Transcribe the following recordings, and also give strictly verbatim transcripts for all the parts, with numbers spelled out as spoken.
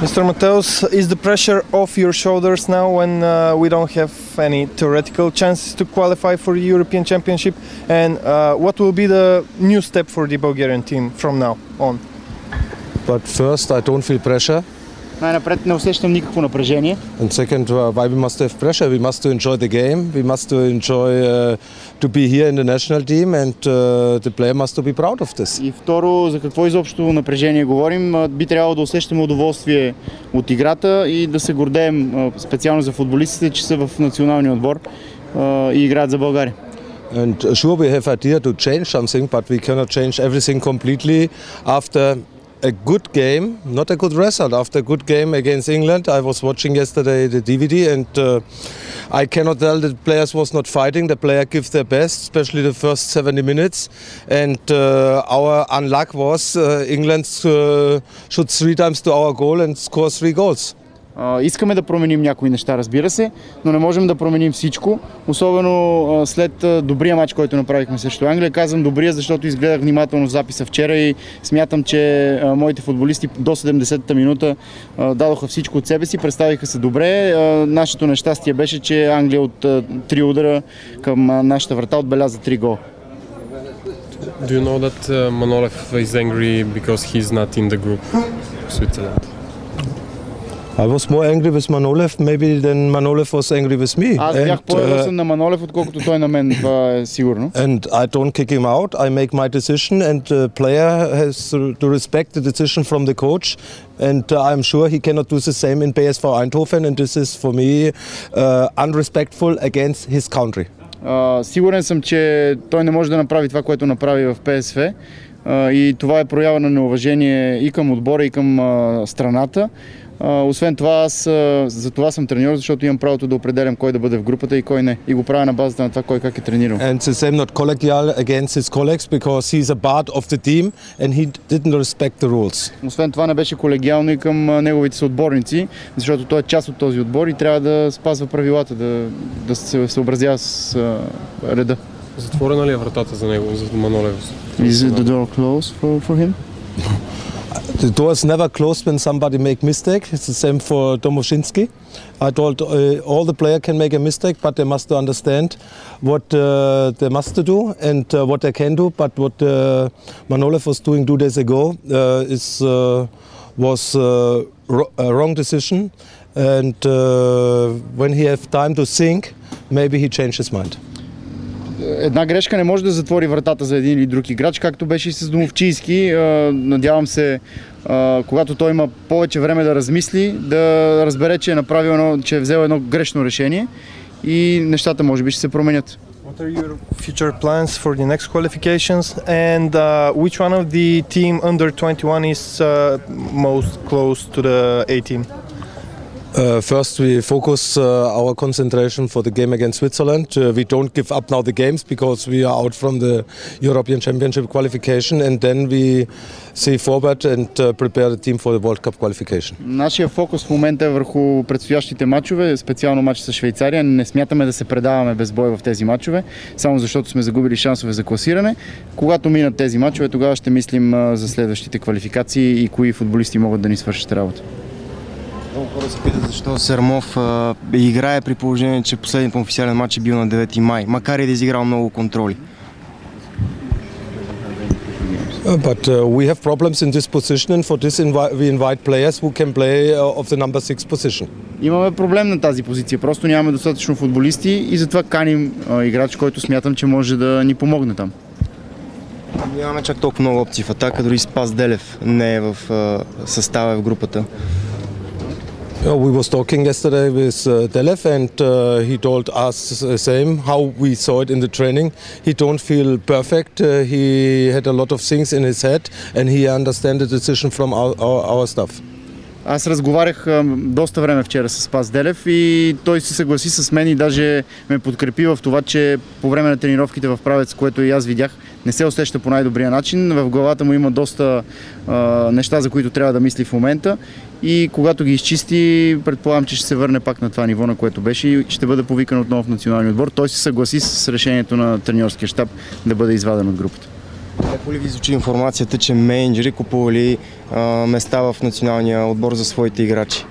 Mister Mateos, is the pressure off your shoulders now when uh, we don't have any theoretical chances to qualify for the European Championship? And uh, what will be the new step for the Bulgarian team from now on? But first, I don't feel pressure. Най-напред не усещам никакво напрежение. And second, uh, why we must have pressure? We must to enjoy the game. We must to enjoy uh, to be here in the national team, and uh, the player must to be proud of this. И второ, за какво изобщо напрежение говорим? Би трябвало да усещаме удоволствие от играта и да се гордеем специално за футболистите, че са в националния отбор и играят за България. And uh, sure, we have idea to change something, but we cannot change everything completely after a good game, not a good result. After a good game against England, I was watching yesterday the D V D, and uh, I cannot tell the players was not fighting. The player gives their best, especially the first seventy minutes. And uh, our unluck was uh, England uh, shot three times to our goal and score three goals. Uh, искаме да променим някои неща, разбира се, но не можем да променим всичко, особено uh, след uh, добрия матч, който направихме срещу Англия. Казвам добрия, защото изгледах внимателно записа вчера и смятам, че uh, моите футболисти до седемдесетата минута uh, дадоха всичко от себе си, представиха се добре. Uh, нашето нещастие беше, че Англия от uh, три удара към uh, нашата врата отбеляза три гола. Do you know that uh, Manolev is angry because he's not in the group Switzerland? I was more angry with Manolev maybe than Manolev was angry with me. Аз бях по-ядосен на Манолев, отколкото той на мен, това е сигурно. And I don't kick him out. I make my decision, and the player has to respect the decision from the coach. And uh, I'm sure he cannot do the same in P S V Eindhoven, and this is for me uh, unrespectful against his country. Uh, сигурен съм, че той не може да направи това, което направи в П С В. Uh, и това е проява на неуважение и към отбора, и към uh, страната. Uh, освен това, аз uh, за това съм треньор, защото имам правото да определям кой да бъде в групата и кой не. И го правя на базата на това кой как е тренирал. And the same not collegial against his colleagues because he's a part of the team and he didn't respect the rules. Освен това не беше колегиално и към uh, неговите съотборници, защото той е част от този отбор и трябва да спазва правилата, да, да се съобразява с uh, реда. Затворена ли е вратата за него, за Манолев? Is the door closed for, for him? The door is never closed when somebody make mistake. It's the same for Domoshinsky. I told uh, all the player can make a mistake, but they must understand what uh, they must do and uh, what they can do. But what uh, Manolev was doing two days ago uh, is uh, was uh, ro- a wrong decision. And uh, when he have time to think, maybe he changed his mind. Една грешка не може да затвори вратата за един или друг играч, както беше и с Домовчийски. Надявам се, когато той има повече време да размисли, да разбере, че е направил едно, че е взел едно грешно решение и нещата може би ще се променят. What are your future plans for the next qualifications, and uh, which one of the team under twenty-one is uh, most close to the A team? Uh, first, we focus uh, our concentration for the game against Switzerland. Uh, we don't give up now the games because we are out from the European Championship qualification, and then we see forward and uh, prepare the team for the World Cup qualification. Нашия фокус в момента е върху предстоящите матчове, специално матч с Швейцария. Не смятаме да се предаваме без бой в тези матчове, само защото сме загубили шансове за класиране. Когато минат тези матчове, тогава ще мислим uh, за следващите квалификации и кои футболисти могат да ни свършат работа. Много хора се питат защо Сермов а, играе при положение, че последният официален матч е бил на девети май, макар и да изиграл много контроли. But uh, we have problems in this position, and for this invi- we invite players who can play uh, of the number six position. Имаме проблем на тази позиция, просто нямаме достатъчно футболисти и затова каним а, играч, който смятам, че може да ни помогне там. Нямаме чак толкова много опции в атака, дори Спас Делев не е в а, състава в групата. Yeah, we was talking yesterday with uh, Delev, and uh, he told us the same, how we saw it in the training. He don't feel perfect. Uh, he had a lot of things in his head, and he understand the decision from our, our, our staff. Аз разговарях а, доста време вчера с Спас Делев и той се съгласи с мен и даже ме подкрепи в това, че по време на тренировките в Правец, което и аз видях, не се усеща по най-добрия начин. В главата му има доста а, неща, за които трябва да мисли в момента. И когато ги изчисти, предполагам, че ще се върне пак на това ниво, на което беше и ще бъде повикан отново в националния отбор. Той се съгласи с решението на треньорския щаб да бъде изваден от групата. Колко ли ви звучи информацията, че мениджъри купували а, места в националния отбор за своите играчи?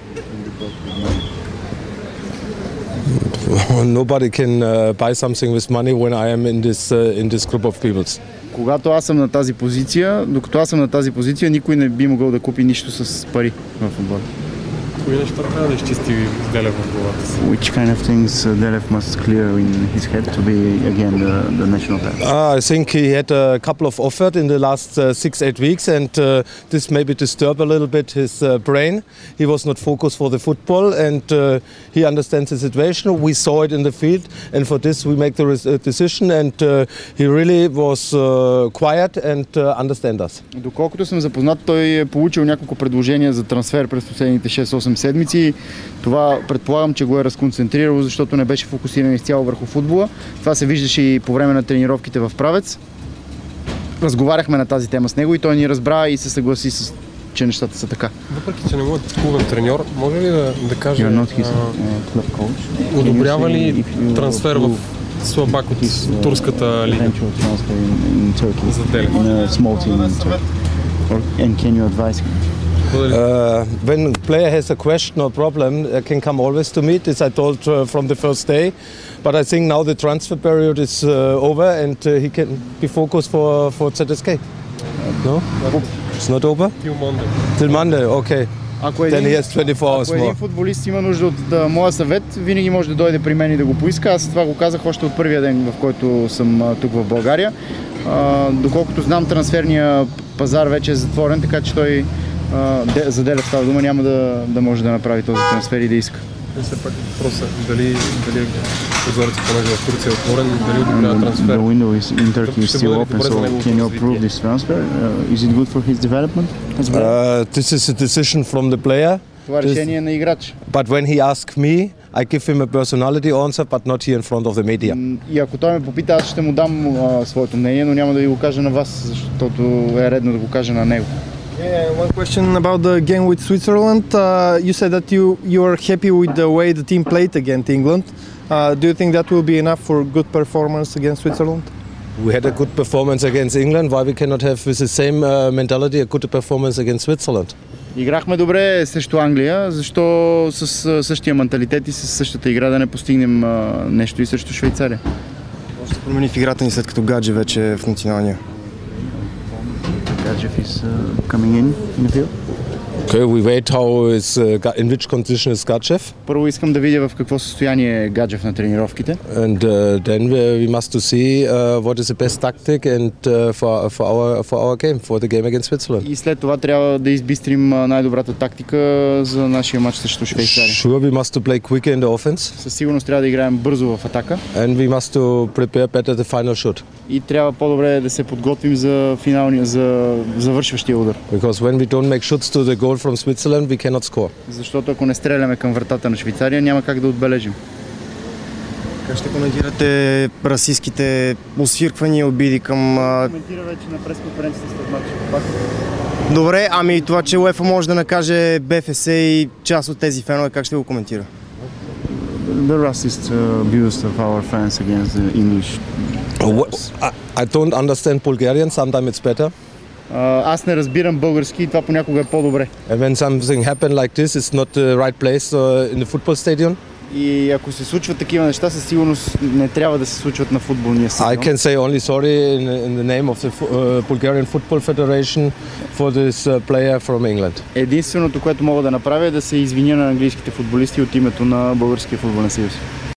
Nobody can uh, buy something with money when I am in this uh, in this group of peoples. Когато аз съм на тази позиция, докато аз съм на тази позиция, никой не би могъл да купи нищо с пари в отбора. Кои неща трябва да изчисти Делев в главата си? Which kind of things uh, Delef must clear in his head to be again the, the national player? Uh, I think he had a couple of offers in the last uh, six eight weeks, and uh, this maybe disturbed a little bit his uh, brain. He was not focused for the football, and uh, he understands the situation. We saw it in the field, and for this we make the res- uh, decision. And uh, he really was uh, quiet and uh, understand us. Доколкото съм запознат, той е получил няколко предложения за трансфер през последните шест осем седмици. Това предполагам, че го е разконцентрирало, защото не беше фокусиран изцяло върху футбола. Това се виждаше и по време на тренировките в Правец. Разговаряхме на тази тема с него и той ни разбра и се съгласи с че нещата са така. Въпреки, че не му е клубен треньор, може ли да, да каже, You're not his, а, uh, club coach. одобрява ли трансфер в слабак от турската лига за Делев? In a small team in Turkey. Or, and can you advise him? Uh, when a player has a question or problem, uh, can come always to me. This I told uh, from the first day. But I think now the transfer period is uh, over, and uh, he can be focused for for Z S K. No, it's not over. Till Monday. Till Monday, okay. Ако Then he един, has twenty-four hours ако един more. футболист има нужда от да, моя съвет, винаги може да дойде при мен и да го поиска. Аз това го казах още от първия ден, в който съм а, тук в България. А, доколкото знам, трансферния пазар вече е затворен, така че той а, де, за Делев става дума, няма да, да може да направи този трансфер и да иска. И все пак въпросът дали, дали прозорецът, понеже в Турция е отворен, дали одобрява The трансфер. window is, in Turkey is Ще still бъде ли open, добре за so неговото can you развитие? approve this transfer? Uh, is it good for his development as well? Uh, this is a decision from the player. Това this- решение на играч. But when he asks me, I give him a personality answer, but not here in front of the media. М, И ако той ме попита, аз ще му дам а, своето мнение, но няма да ви го кажа на вас, защото е редно да го кажа на него. Yeah, one question about the game with Switzerland. Uh, you said that you you are happy with the way the team played against England. Uh, do you think that will be enough for good performance against Switzerland? We had a good performance against England. Why we cannot have with the same uh, mentality a good performance against Switzerland? Играхме добре срещу Англия, защо с а, същия менталитет и с същата игра да не постигнем а, нещо и срещу Швейцария? Може да се промени в играта ни след като Гадже вече е в националния. Гаджев is coming in in the field. Okay, we wait how is uh, Ga- in which condition is Gatchev, Първо искам да видя в какво състояние е Гаджев на тренировките. and uh, then we, we must to see uh, what is the best tactic and uh, for for our for our game for the game against Switzerland. И след това трябва да избистрим а, най-добрата тактика за нашия матч срещу Швейцария. Sure, we must to play quicker in the offense, Със сигурност трябва да играем бързо в атака and we must to prepare better the final shoot. и трябва по-добре да се подготвим за финалния, за завършващия удар. Because when we don't make shots to the goal from Switzerland, we cannot score. Защото ако не стреляме към вратата на Швейцария, няма как да отбележим. Как ще коментирате расистските освирквания и обиди към... а, Коментира вече на пресконференцията след матча. Добре, ами това, че УЕФА може да накаже БФС и част от тези фенове, как ще го коментира? The racist uh, abuse of our fans against the English. I, I don't understand Bulgarian. Sometimes it's better. Uh, аз не разбирам български и това понякога е по-добре. And when something happen like this, it's not the right place uh, in the football stadium. И ако се случват такива неща, със сигурност не трябва да се случват на футболния I стадион. can say only sorry in, in the name of the uh, Bulgarian Football Federation for this uh, player from England. Единственото, което мога да направя е да се извиня на английските футболисти от името на Българския футболен съюз.